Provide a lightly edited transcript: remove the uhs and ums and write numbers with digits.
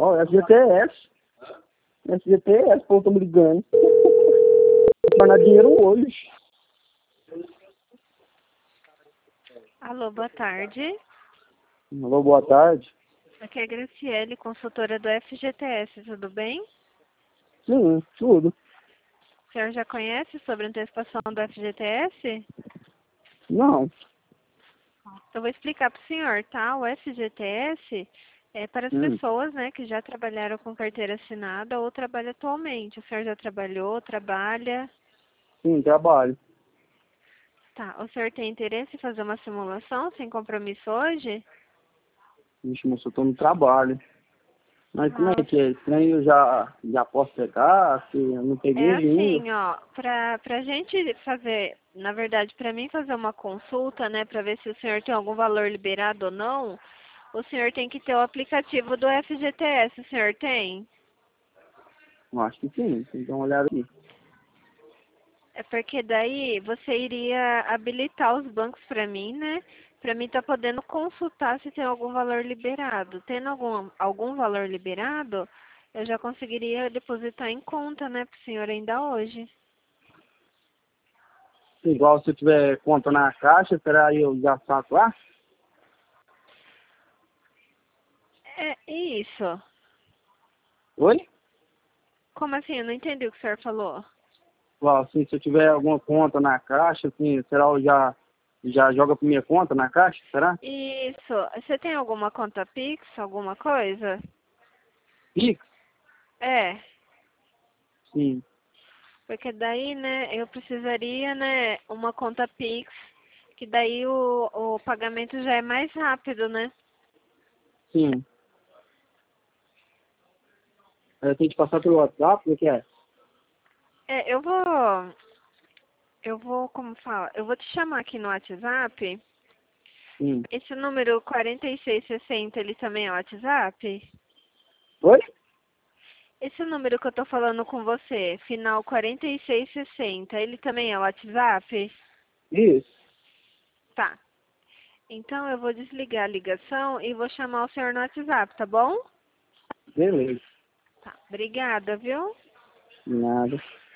Ó, FGTS. FGTS, pô, tô brigando. Vou tornar dinheiro hoje. Alô, boa tarde. Alô, boa tarde. Aqui é a Graciele, consultora do FGTS, tudo bem? Sim, tudo. O senhor já conhece sobre a antecipação do FGTS? Não. Eu vou explicar para o senhor, tá? O FGTS é para as Hum. pessoas, né, que já trabalharam com carteira assinada ou trabalham atualmente. O senhor já trabalhou, trabalha? Sim, trabalho. Tá. O senhor tem interesse em fazer uma simulação sem compromisso hoje? Vixe, moço, eu tô no trabalho. Mas como Ah, é que é? Esse trem eu já posso pegar? Se eu não peguei é ainda. assim, ó, pra gente fazer, na verdade, pra mim fazer uma consulta, né, pra ver se o senhor tem algum valor liberado ou não, o senhor tem que ter o aplicativo do FGTS, o senhor tem? Eu acho que sim. Tem que dar uma olhada aqui. É porque daí você iria habilitar os bancos pra mim, né, pra mim tá podendo consultar se tem algum valor liberado. Tendo algum valor liberado, eu já conseguiria depositar em conta, né, pro senhor ainda hoje. Igual se eu tiver conta na caixa, será eu já saco lá? É isso. Oi? Como assim? Eu não entendi o que o senhor falou. Igual, assim, se eu tiver alguma conta na caixa, assim, será eu já joga pra minha conta na caixa, será? Isso. Você tem alguma conta Pix, alguma coisa? Pix? É, Sim, porque daí, né, eu precisaria, né, uma conta Pix, que daí o pagamento já é mais rápido, né? sim. Eu tenho que passar pelo WhatsApp, o que é? É, como fala, eu vou te chamar aqui no WhatsApp. Sim. Esse número 4660, ele também é WhatsApp? Oi? Esse número que eu tô falando com você, final 4660, ele também é WhatsApp? Isso. Tá. Então eu vou desligar a ligação e vou chamar o senhor no WhatsApp, tá bom? Beleza. Tá. Obrigada, viu? Nada.